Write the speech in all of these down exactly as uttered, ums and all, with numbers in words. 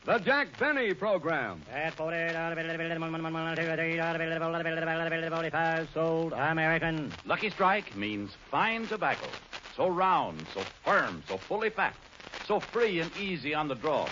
The Jack Benny Program. At forty, forty-five, sold American. Lucky Strike means fine tobacco. So round, so firm, so fully packed. So free and easy on the draw.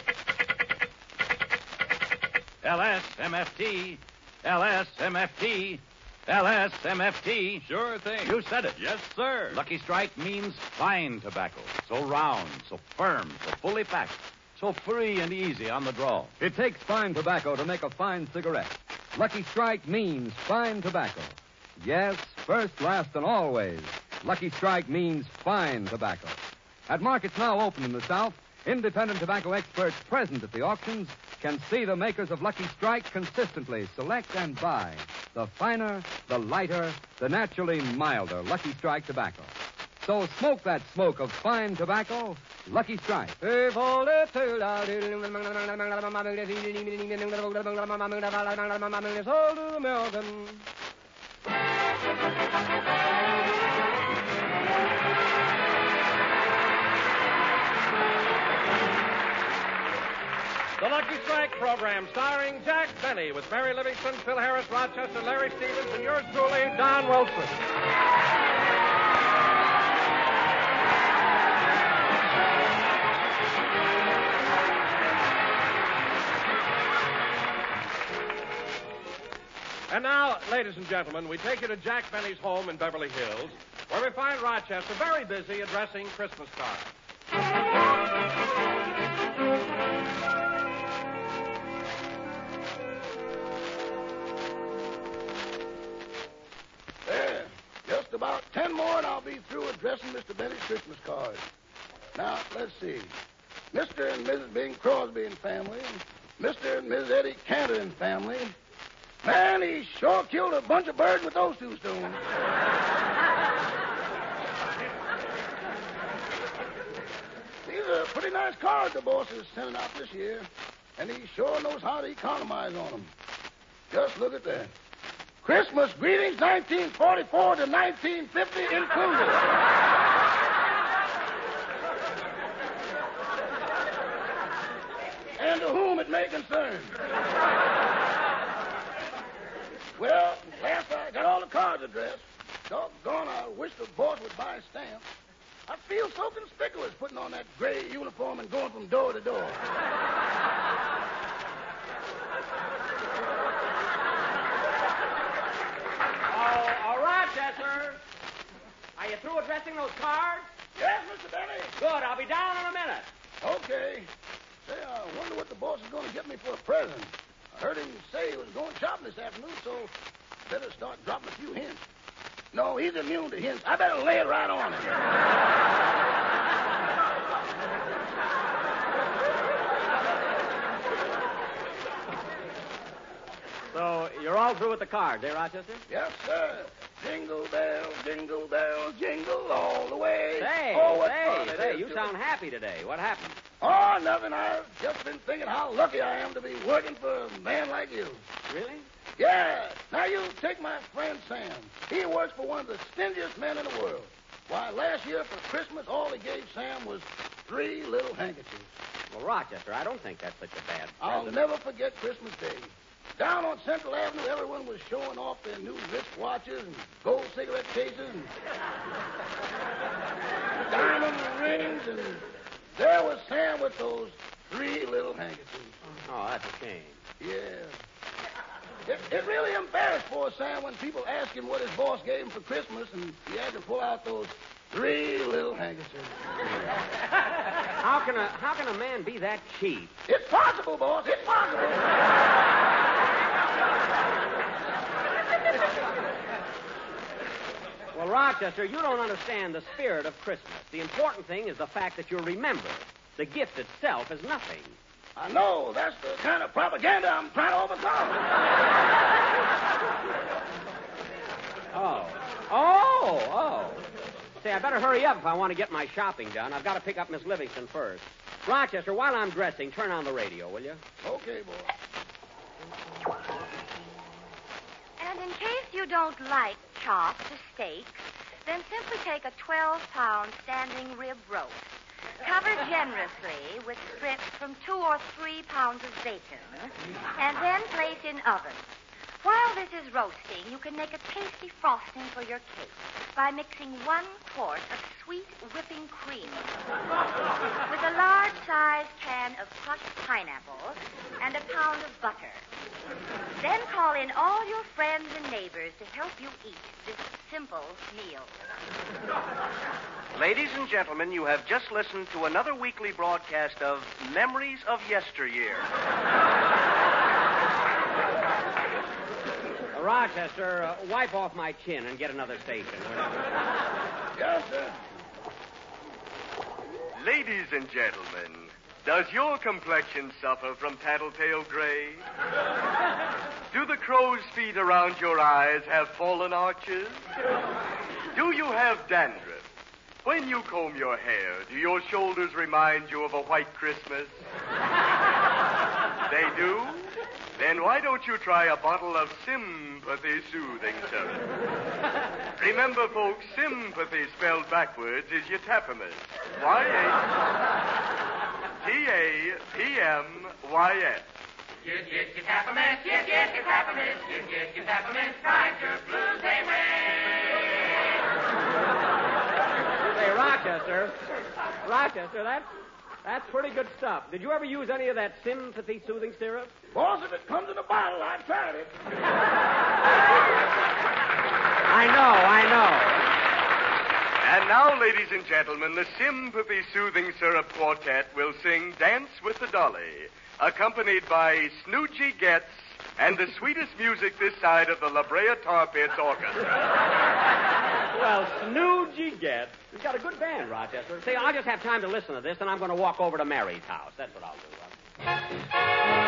L S M F T, L S M F T, L S M F T. Sure thing. You said it. Yes, sir. Lucky Strike means fine tobacco. So round, so firm, so fully packed. So free and easy on the draw. It takes fine tobacco to make a fine cigarette. Lucky Strike means fine tobacco. Yes, first, last, and always. Lucky Strike means fine tobacco. At markets now open in the South, independent tobacco experts present at the auctions can see the makers of Lucky Strike consistently select and buy the finer, the lighter, the naturally milder Lucky Strike tobacco. So smoke that smoke of fine tobacco, Lucky Strike. Sold American. The Lucky Strike program starring Jack Benny with Mary Livingston, Phil Harris, Rochester, Larry Stevens, and yours truly, Don Wilson. And now, ladies and gentlemen, we take you to Jack Benny's home in Beverly Hills, where we find Rochester very busy addressing Christmas cards. There. Just about ten more and I'll be through addressing Mister Benny's Christmas cards. Now, let's see. Mister and Missus Bing Crosby and family, and Mister and Missus Eddie Cantor and family. Man, he sure killed a bunch of birds with those two stones. These are pretty nice cards the boss is sending out this year, and he sure knows how to economize on them. Just look at that. Christmas greetings nineteen forty-four to nineteen fifty included. And to whom it may concern. Well, last I got all the cards addressed. Doggone, I wish the boss would buy a stamp. I feel so conspicuous putting on that gray uniform and going from door to door. Oh, oh, Rochester. Are you through addressing those cards? Yes, Mister Benny. Good, I'll be down in a minute. Okay. Say, I wonder what the boss is going to get me for a present. I heard him say he was going shopping this afternoon, so better start dropping a few hints. No, he's immune to hints. I better lay it right on him. So, you're all through with the cards, eh, Rochester? Yes, sir. Jingle bells, jingle bells, jingle all the way. Say, oh, what say, fun it say, is you to- sound happy today. What happened? Oh, nothing. I've just been thinking how lucky I am to be working for a man like you. Really? Yeah. Now, you take my friend Sam. He works for one of the stingiest men in the world. Why, last year for Christmas, all he gave Sam was three little handkerchiefs. Well, Rochester, I don't think that's such a bad I'll present. never forget Christmas Day. Down on Central Avenue, everyone was showing off their new wristwatches and gold cigarette cases and diamond rings, and there was Sam with those three little handkerchiefs. Oh, that's a shame. Yeah. It, it really embarrassed poor Sam when people asked him what his boss gave him for Christmas, and he had to pull out those three little handkerchiefs. How can a how can a man be that cheap? It's possible, boss. It's possible. Well, Rochester, you don't understand the spirit of Christmas. The important thing is the fact that you're remembered. The gift itself is nothing. I know. That's the kind of propaganda I'm trying to overcome. Oh. Oh, oh. Say, I better hurry up if I want to get my shopping done. I've got to pick up Miss Livingston first. Rochester, while I'm dressing, turn on the radio, will you? Okay, boy. And in case you don't like chops or steaks, then simply take a twelve-pound standing rib roast, covered generously with strips from from two or three pounds of bacon, and then place in oven. While this is roasting, you can make a tasty frosting for your cake by mixing one quart of sweet whipping cream with a large-sized can of crushed pineapple and a pound of butter. Then call in all your friends and neighbors to help you eat this simple meal. Ladies and gentlemen, you have just listened to another weekly broadcast of Memories of Yesteryear. Uh, Rochester, uh, wipe off my chin and get another station. Yes, sir. Ladies and gentlemen, does your complexion suffer from tattletale gray? Do the crow's feet around your eyes have fallen arches? Do you have dandruff? When you comb your hair, do your shoulders remind you of a white Christmas? They do? Then why don't you try a bottle of Sympathy Soothing Syrup? Remember, folks, sympathy spelled backwards is Yatapamist. Y A T A P M Y S. Get, get your Yatapamist, get, get your Yatapamist, get, get your Yatapamist, fight your blues away. Say, Rochester, Rochester, that's, that's pretty good stuff. Did you ever use any of that sympathy soothing syrup? Boss, if it comes in a bottle, I tried it. I know, I know. And now, ladies and gentlemen, the Sympathy Soothing Syrup Quartet will sing Dance with the Dolly, accompanied by Snoogey Getz and the sweetest music this side of the La Brea Tar Pits Orchestra. Well, Snoogey Getz. He's got a good band, Rochester. See, I'll just have time to listen to this, and I'm going to walk over to Mary's house. That's what I'll do.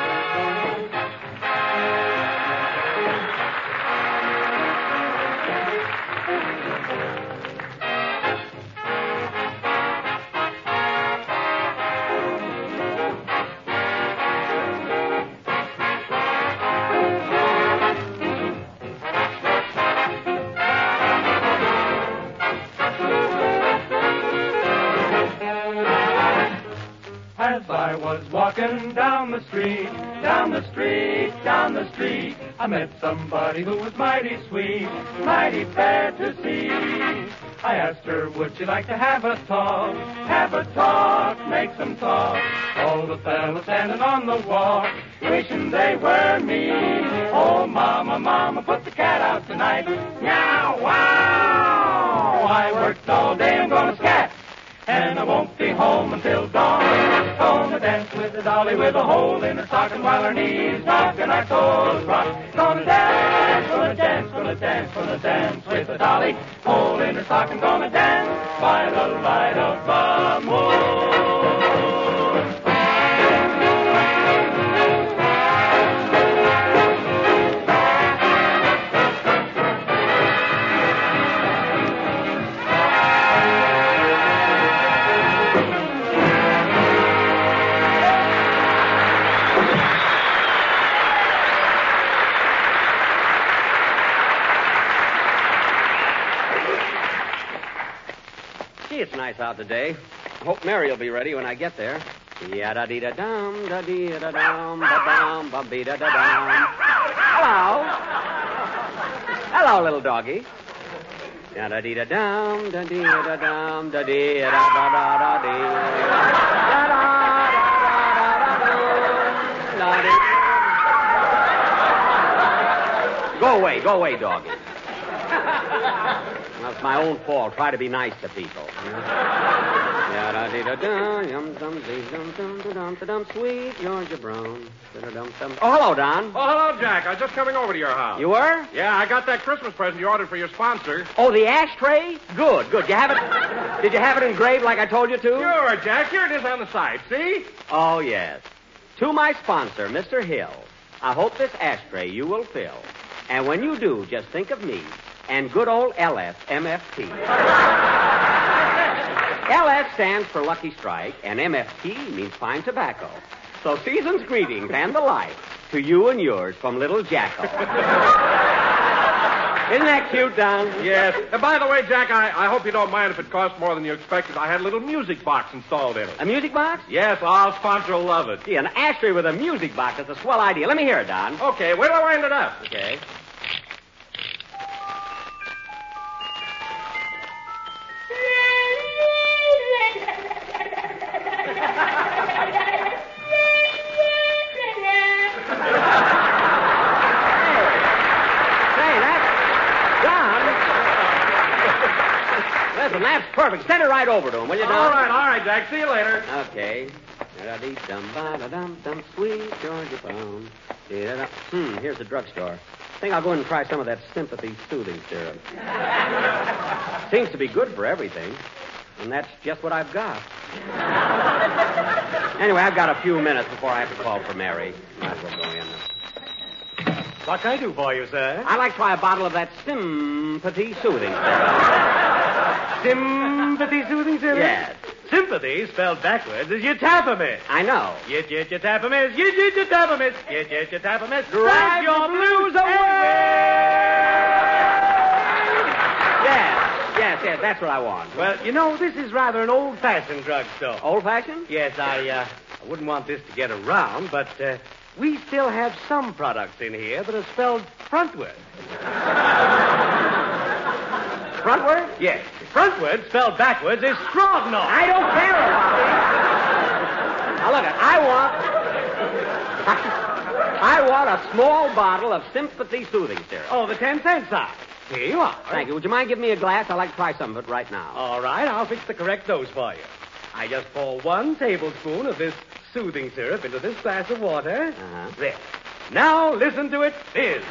As I was walking down the street, down the street, down the street, I met somebody who was mighty sweet, mighty fair to see. I asked her, would she like to have a talk, have a talk, make some talk. All the fellas standing on the walk, wishing they were me. Oh, mama, mama, put the cat out tonight. Meow, wow! I worked all day, I'm gonna scat, and I won't be home until dawn. Gonna dance with the dolly with a hole in her stocking while her knees knock and our toes rock. Gonna dance, gonna dance, gonna dance, gonna dance with the dolly, hole in her stocking. Gonna dance by the light of the moon. It's nice out today. I hope Mary will be ready when I get there. Ya-da-dee-da-dum, da-dee-da-dum, ba-dum, ba-bee-da-da-dum. Hello. Hello, little doggy. Ya-da-dee-da-dum, da-dee-da-dum, da-dee-da-da-da-da-dee. Da-da-da-da-da-da-dee. Go away, go away, doggy. That's my own fault. Try to be nice to people. Sweet Georgia Brown. Oh, hello, Don. Oh, hello, Jack. I was just coming over to your house. You were? Yeah, I got that Christmas present you ordered for your sponsor. Oh, the ashtray? Good, good. You have it? Did you have it engraved like I told you to? Sure, Jack. Here it is on the side. See? Oh, yes. To my sponsor, Mister Hill, I hope this ashtray you will fill. And when you do, just think of me and good old L S M F T. L S stands for Lucky Strike, and M F T means fine tobacco. So season's greetings and the like to you and yours from Little Jacko. Isn't that cute, Don? Yes. And by the way, Jack, I, I hope you don't mind if it costs more than you expected. I had a little music box installed in it. A music box? Yes, our sponsor will love it. Gee, an ashtray with a music box. That's a swell idea. Let me hear it, Don. Okay, where do I wind it up? Okay. That's perfect. Send it right over to him, will you, Don? All right, all right, Jack. See you later. Okay. Da-da-dee-dum-ba-da-dum-dum, sweet Georgia Brown. Da-da-da. Hmm, here's the drugstore. I think I'll go in and try some of that sympathy soothing syrup. Seems to be good for everything. And that's just what I've got. Anyway, I've got a few minutes before I have to call for Mary. Might as well go in. What can I do for you, sir? I'd like to try a bottle of that sympathy soothing syrup. Sympathy soothing syrup? Yes. Sympathy, spelled backwards, is yatapamist. I know. Yit, yit, yatapamist. Yit, yit, yatapamist. Yit, yit, yatapamist. Drive your blues away! Yes, yes, yes, that's what I want. Well, you know, this is rather an old-fashioned drugstore. Old-fashioned? Yes, I, uh, I wouldn't want this to get around, but, uh, we still have some products in here that are spelled frontward. Frontward? Yes. Frontward, spelled backwards, is Stroganoff. I don't care about it. Now, look, I want... I want a small bottle of sympathy soothing syrup. Oh, the ten cent size. Here you are. Thank you. Would you mind giving me a glass? I'd like to try some of it right now. All right, I'll fix the correct dose for you. I just pour one tablespoon of this soothing syrup into this glass of water. Uh-huh. There. Now, listen to it fizz.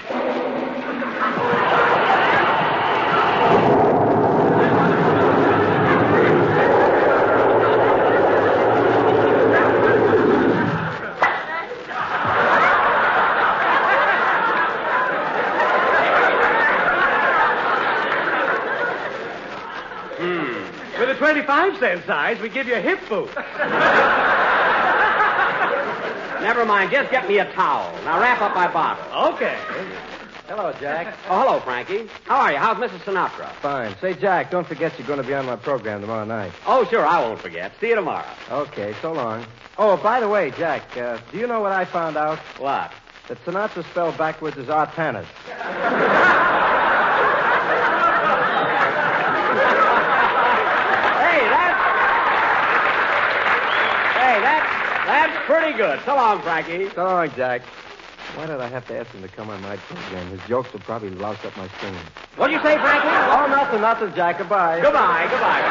With a twenty-five cent size, we give you a hip boost. Never mind. Just get me a towel. Now wrap up my bottle. Okay. Hello, Jack. Oh, hello, Frankie. How are you? How's Missus Sinatra? Fine. Say, Jack, don't forget you're going to be on my program tomorrow night. Oh, sure, I won't forget. See you tomorrow. Okay, so long. Oh, by the way, Jack, uh, do you know what I found out? What? That Sinatra spelled backwards is Artanis. Hey, that's... Hey, that's... That's pretty good. So long, Frankie. So long, Jack. Why did I have to ask him to come on my program? His jokes will probably louse up my singing. What do you say, Frankie? Oh, nothing, nothing, Jack. Goodbye. Goodbye, goodbye.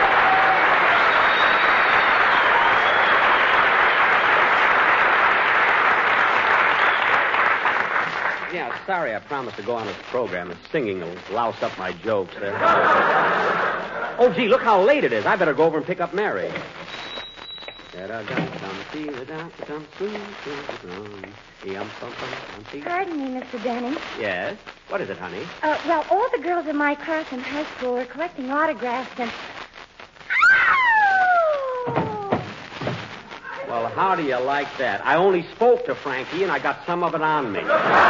Yeah, sorry I promised to go on his program. His singing will louse up my jokes there. Oh, gee, look how late it is. I better go over and pick up Mary. Pardon me, Mister Denning. Yes? What is it, honey? Uh, well, all the girls in my class in high school are collecting autographs and... Well, how do you like that? I only spoke to Frankie, and I got some of it on me.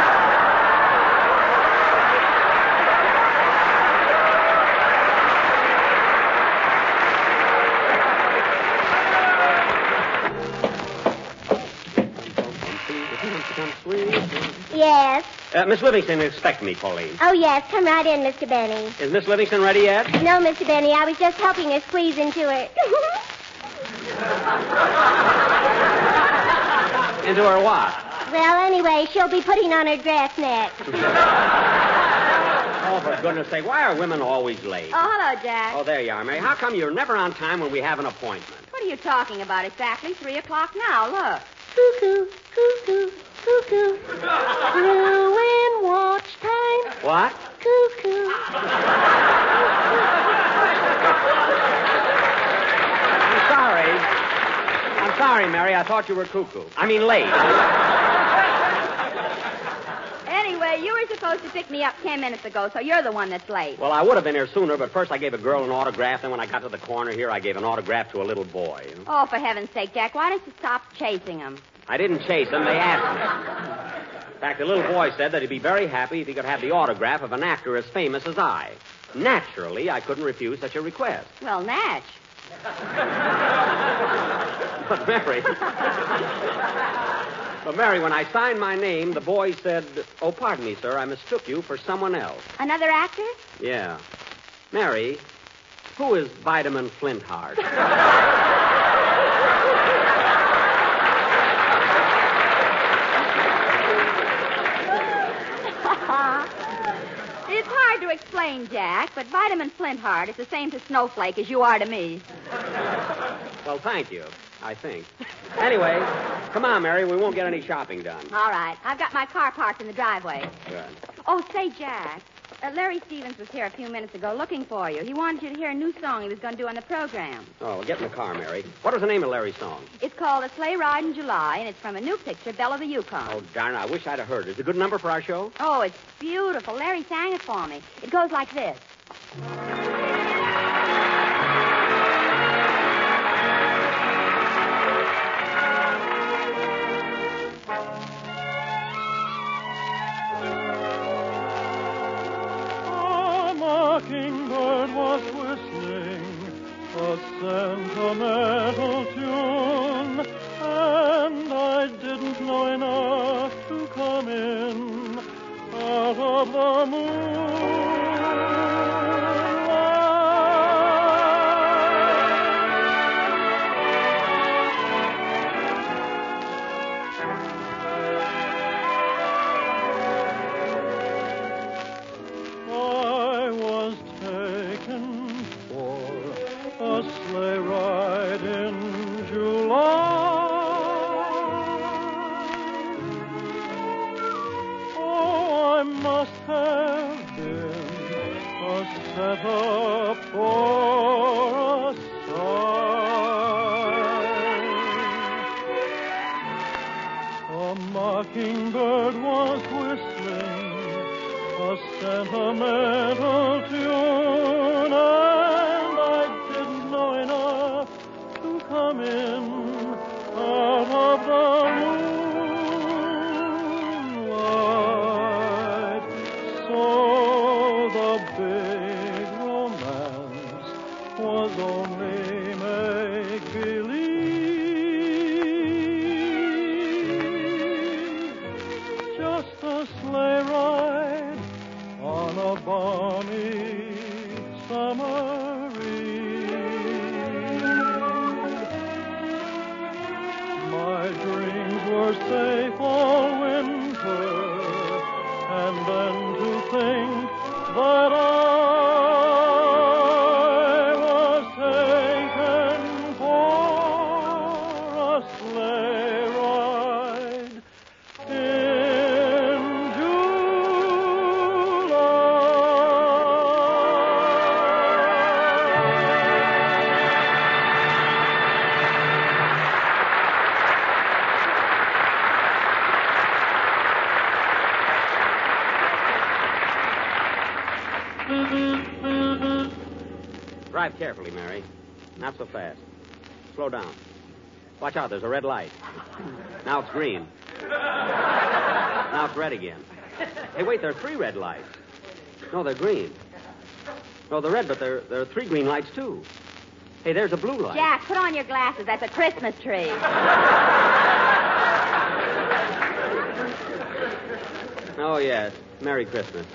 Yes. Uh, Miss Livingston expect me, Pauline. Oh, yes. Come right in, Mister Benny. Is Miss Livingston ready yet? No, Mister Benny. I was just helping her squeeze into it. Into her what? Well, anyway, she'll be putting on her dress next. Oh, for goodness sake, why are women always late? Oh, hello, Jack. Oh, there you are, Mary. How come you're never on time when we have an appointment? What are you talking about exactly? Three o'clock now. Look. Cuckoo, cuckoo, cuckoo. Ruin watch time. What? Cuckoo. I'm sorry. I'm sorry, Mary. I thought you were cuckoo. I mean late. Anyway, you were supposed to pick me up ten minutes ago, so you're the one that's late. Well, I would have been here sooner, but first I gave a girl an autograph, then when I got to the corner here, I gave an autograph to a little boy. You know? Oh, for heaven's sake, Jack, why don't you stop chasing him? I didn't chase them. They asked me. fact, the little boy said that he'd be very happy if he could have the autograph of an actor as famous as I. Naturally, I couldn't refuse such a request. Well, Natch. But, Mary... But, Mary, when I signed my name, the boy said, "Oh, pardon me, sir, I mistook you for someone else." Another actor? Yeah. Mary, who is Vitamin Flintheart? It's hard to explain, Jack, but Vitamin Flintheart is the same to Snowflake as you are to me. Well, thank you, I think. Anyway, come on, Mary. We won't get any shopping done. All right. I've got my car parked in the driveway. Good. Oh, say, Jack, uh, Larry Stevens was here a few minutes ago looking for you. He wanted you to hear a new song he was going to do on the program. Oh, well, get in the car, Mary. What was the name of Larry's song? It's called A Sleigh Ride in July, and it's from a new picture, Belle of the Yukon. Oh, darn, I wish I'd have heard it. Is it a good number for our show? Oh, it's beautiful. Larry sang it for me. It goes like this. Mockingbird was whistling a sentimental tune, and I didn't know enough to come in out of the moonlight. I was taken for a sleigh ride in July. Oh, I must have been a setup for a sigh. A mockingbird was whistling a sentimental tune, and I didn't know enough to come in out of the moonlight. So the big romance was only make-believe. Just a sleigh ride on a balmy summer eve. My dreams were safe all winter, and then to think that I was taken for a sleigh ride in July. Drive carefully, Mary. Not so fast. Slow down. Watch out, there's a red light. Now it's green. Now it's red again. Hey, wait, there are three red lights. No, they're green. No, they're red, but there, there are three green lights, too. Hey, there's a blue light. Jack, put on your glasses. That's a Christmas tree. Oh, yes. Merry Christmas.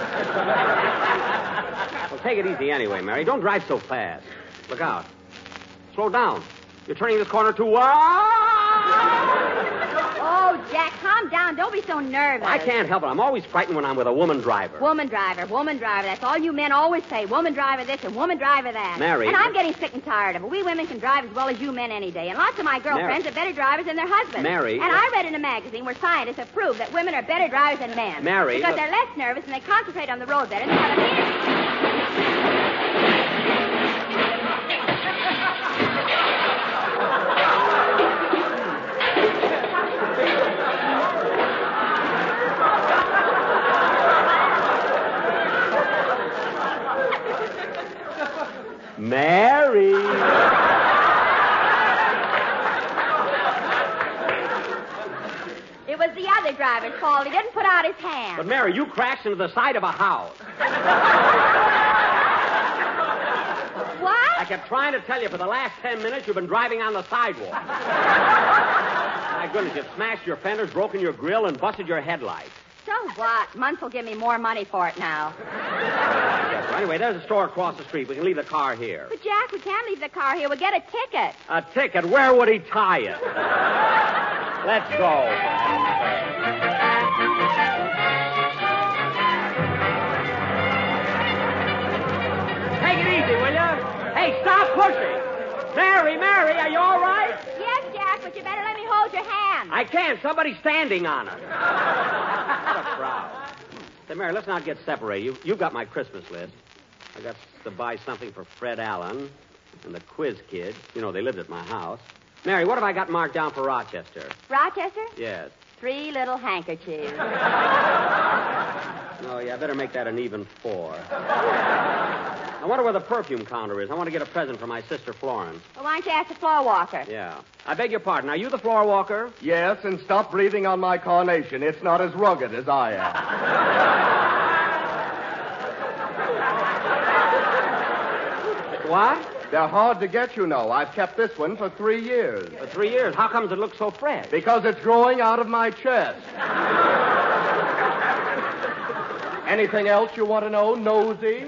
Well, take it easy anyway, Mary. Don't drive so fast. Look out. Slow down. You're turning this corner too wide. Oh, Jack, calm down. Don't be so nervous. I can't help it. I'm always frightened when I'm with a woman driver. Woman driver, woman driver. That's all you men always say. Woman driver this and woman driver that. Mary. And I'm getting sick and tired of it. We women can drive as well as you men any day. And lots of my girlfriends Mary. are better drivers than their husbands. Mary. And I read in a magazine where scientists have proved that women are better drivers than men. Mary. Because look- they're less nervous and they concentrate on the road better. They have a Mary. It was the other trolley driver's fault. He didn't put out his hand. But, Mary, you crashed into the side of a house. What? I kept trying to tell you for the last ten minutes you've been driving on the sidewalk. My goodness, you've smashed your fenders, broken your grill, and busted your headlights. So what? Muntz will give me more money for it now. Yes, well, anyway, there's a store across the street. We can leave the car here. But, Jack, we can't leave the car here. We'll get a ticket. A ticket? Where would he tie it? Let's go. Take it easy, will you? Hey, stop pushing. Mary, Mary, are you all right? Yes, Jack, but you better let me hold your hand. I can't. Somebody's standing on it. What a crowd. Say, Mary, let's not get separated. You, you've got my Christmas list. I got to buy something for Fred Allen and the Quiz Kid. You know, they lived at my house. Mary, what have I got marked down for Rochester? Rochester? Yes. Three little handkerchiefs. Oh, yeah, I better make that an even four. I wonder where the perfume counter is. I want to get a present for my sister Florence. Well, why don't you ask the floor walker? Yeah. I beg your pardon. Are you the floor walker? Yes, and stop breathing on my carnation. It's not as rugged as I am. What? They're hard to get, you know. I've kept this one for three years. For three years? How comes it looks so fresh? Because it's growing out of my chest. Anything else you want to know, nosy?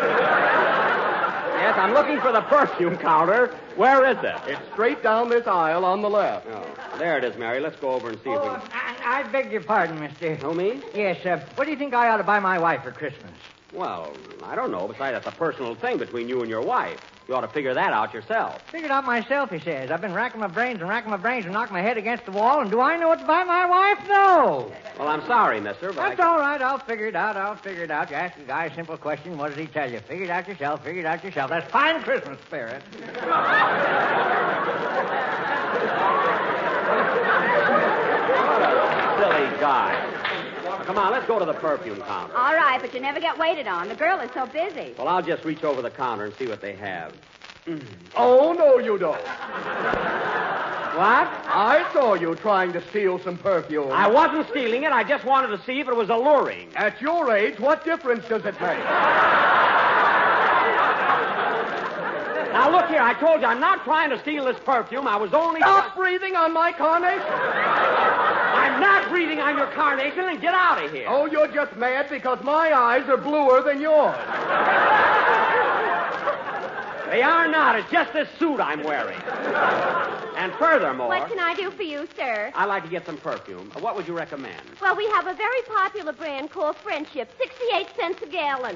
Yes, I'm looking for the perfume counter. Where is it? It's straight down this aisle on the left. Oh, there it is, Mary. Let's go over and see oh, if we can... I, I beg your pardon, mister. Oh, me? Yes, uh, what do you think I ought to buy my wife for Christmas? Well, I don't know. Besides, that's a personal thing between you and your wife. You ought to figure that out yourself. Figured out myself, he says. I've been racking my brains and racking my brains and knocking my head against the wall, and do I know what to buy my wife? No. Well, I'm sorry, mister, but That's I... all right. I'll figure it out. I'll figure it out. You ask a guy a simple question, what does he tell you? Figure it out yourself. Figure it out yourself. That's fine Christmas spirit. Silly guy. Now, come on, let's go to the perfume counter. All right, but you never get waited on. The girl is so busy. Well, I'll just reach over the counter and see what they have. Mm. Oh, no, you don't. What? I saw you trying to steal some perfume. I wasn't stealing it. I just wanted to see if it was alluring. At your age, what difference does it make? Now, look here. I told you I'm not trying to steal this perfume. I was only... Stop breathing on my carnation. I'm not breathing on your carnation, and get out of here. Oh, you're just mad because my eyes are bluer than yours. They are not. It's just this suit I'm wearing. And furthermore... What can I do for you, sir? I'd like to get some perfume. What would you recommend? Well, we have a very popular brand called Friendship. sixty-eight cents a gallon.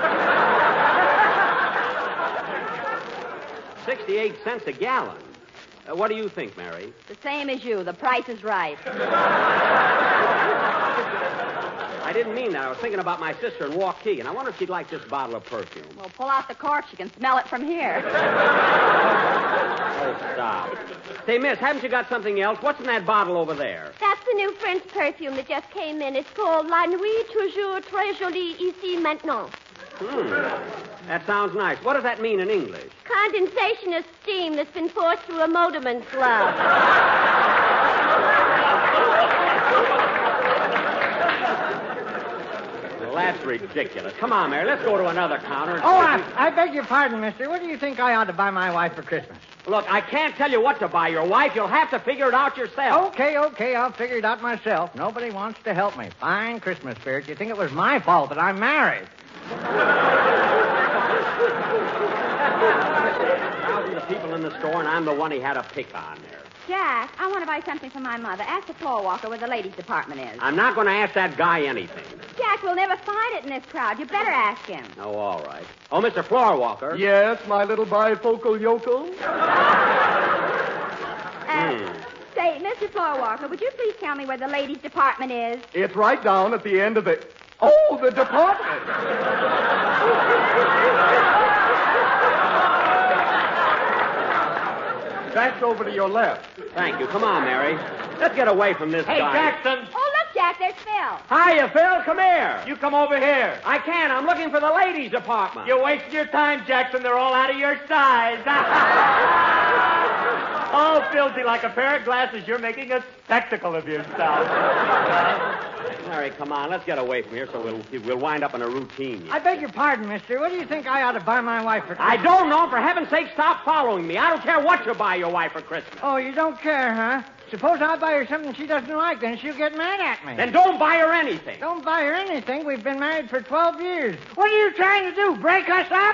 sixty-eight cents a gallon. Uh, what do you think, Mary? The same as you. The price is right. I didn't mean that. I was thinking about my sister in Waukee, and I wonder if she'd like this bottle of perfume. Well, pull out the cork. You can smell it from here. Oh, stop. Say, miss, haven't you got something else? What's in that bottle over there? That's the new French perfume that just came in. It's called La Nuit Toujours Très Jolie Ici Maintenant. Hmm. That sounds nice. What does that mean in English? Condensation of steam that's been forced through a motorman's glove. Well, that's ridiculous. Come on, Mary. Let's go to another counter. And Oh, I, I beg your pardon, mister. What do you think I ought to buy my wife for Christmas? Look, I can't tell you what to buy your wife. You'll have to figure it out yourself. Okay, okay, I'll figure it out myself. Nobody wants to help me. Fine Christmas spirit. You think it was my fault that I'm married? Thousands of people in the store, and I'm the one he had a pick on there. Jack, I want to buy something for my mother. Ask the floor walker where the ladies' department is. I'm not going to ask that guy anything. Jack, we'll never find it in this crowd. You better ask him. Oh, all right. Oh, Mister Floorwalker. Yes, my little bifocal yokel. Uh, Hmm. Say, Mister Floorwalker, would you please tell me where the ladies' department is? It's right down at the end of the... Oh, the department. That's over to your left. Thank you. Come on, Mary. Let's get away from this Hey, guy. Jackson. Oh, look, Jack, there's Phil. Hiya, Phil. Come here. You come over here. I can't. I'm looking for the ladies' department. You're wasting your time, Jackson. They're all out of your size. Oh, filthy like a pair of glasses. You're making a spectacle of yourself. Larry, come on. Let's get away from here so we'll we'll wind up in a routine. I beg your pardon, mister. What do you think I ought to buy my wife for Christmas? I don't know. For heaven's sake, stop following me. I don't care what you buy your wife for Christmas. Oh, you don't care, huh? Suppose I buy her something she doesn't like, then she'll get mad at me. Then don't buy her anything. Don't buy her anything. We've been married for twelve years. What are you trying to do, break us up?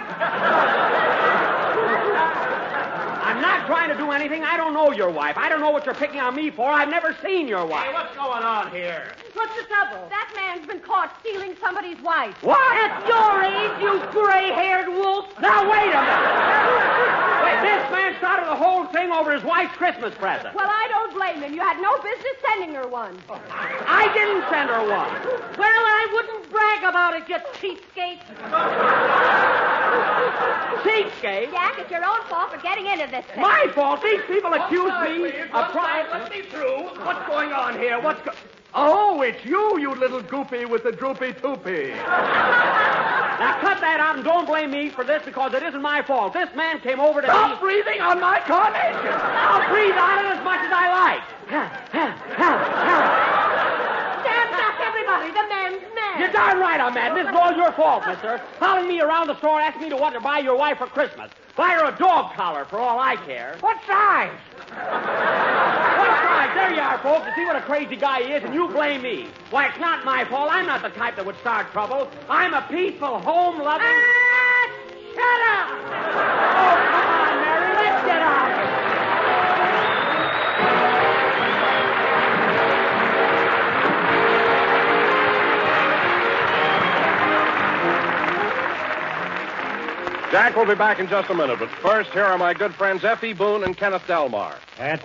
I'm not trying to do anything. I don't know your wife. I don't know what you're picking on me for. I've never seen your wife. Hey, what's going on here? What's the trouble? That man's been caught stealing somebody's wife. What? At your age, you gray-haired wolf. Now, wait a minute. Wait, this man started the whole thing over his wife's Christmas present. Well, I don't blame him. You had no business sending her one. I didn't send her one. Well, I wouldn't brag about it, you cheapskate. Cheapskate? Jack, it's your own fault for getting into this thing. My fault? These people accuse me of trying... Let me through. What's going on here? What's go... Oh, it's you, you little goopy with the droopy toopy. Now, cut that out and don't blame me for this because it isn't my fault. This man came over to Stop me... breathing on my carnation. I'll breathe on it as much as I like. Stand back, everybody. The man's mad. You're darn right I'm mad. This is all your fault, mister. Following me around the store asking me to what to buy your wife for Christmas. Buy her a dog collar for all I care. What size? What size? There you are, folks. You see what a crazy guy he is, and you blame me. Why, it's not my fault. I'm not the type that would start trouble. I'm a peaceful, home-loving... Ah, shut up! Oh, come on, Mary. Let's get out. Jack will be back in just a minute, but first, here are my good friends Effie Boone and Kenneth Delmar. At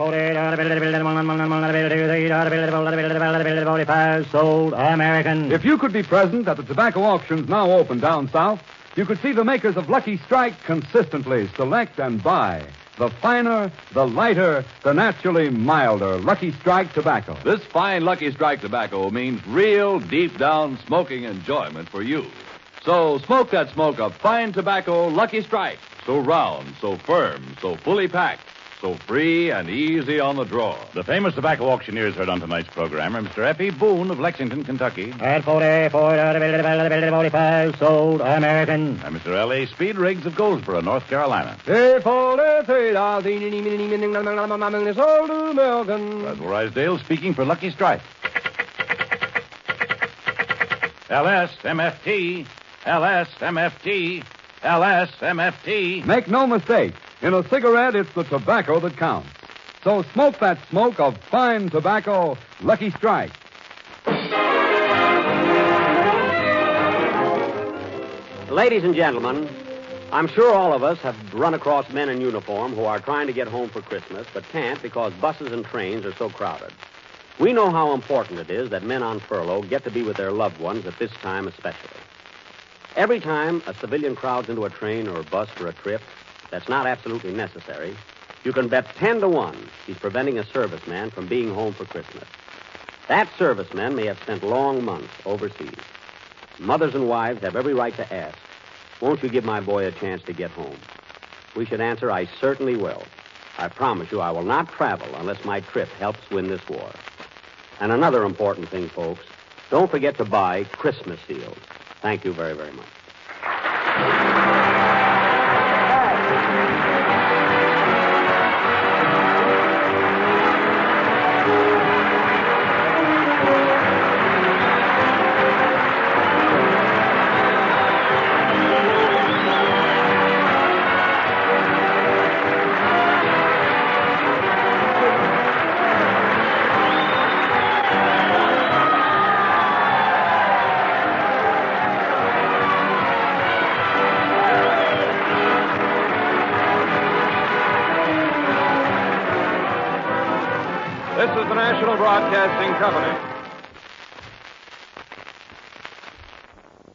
forty, sold American. If you could be present at the tobacco auctions now open down south, you could see the makers of Lucky Strike consistently select and buy the finer, the lighter, the naturally milder Lucky Strike tobacco. This fine Lucky Strike tobacco means real, deep-down smoking enjoyment for you. So smoke that smoke of fine tobacco Lucky Strike. So round, so firm, so fully packed, so free and easy on the draw. The famous tobacco auctioneers heard on tonight's program are Mister Effie Boone of Lexington, Kentucky. At forty, forty-five, sold American. And Mister L A. Speed Riggs of Goldsboro, North Carolina. Sold American. Basil Risedale speaking for Lucky Strike. L S M F T, L S M F T, L S M F T. Make no mistake, in a cigarette, it's the tobacco that counts. So smoke that smoke of fine tobacco, Lucky Strike. Ladies and gentlemen, I'm sure all of us have run across men in uniform who are trying to get home for Christmas, but can't because buses and trains are so crowded. We know how important it is that men on furlough get to be with their loved ones at this time especially. Every time a civilian crowds into a train or a bus for a trip that's not absolutely necessary, you can bet ten to one he's preventing a serviceman from being home for Christmas. That serviceman may have spent long months overseas. Mothers and wives have every right to ask, won't you give my boy a chance to get home? We should answer, I certainly will. I promise you I will not travel unless my trip helps win this war. And another important thing, folks, don't forget to buy Christmas seals. Thank you very, very much. This is the National Broadcasting Company.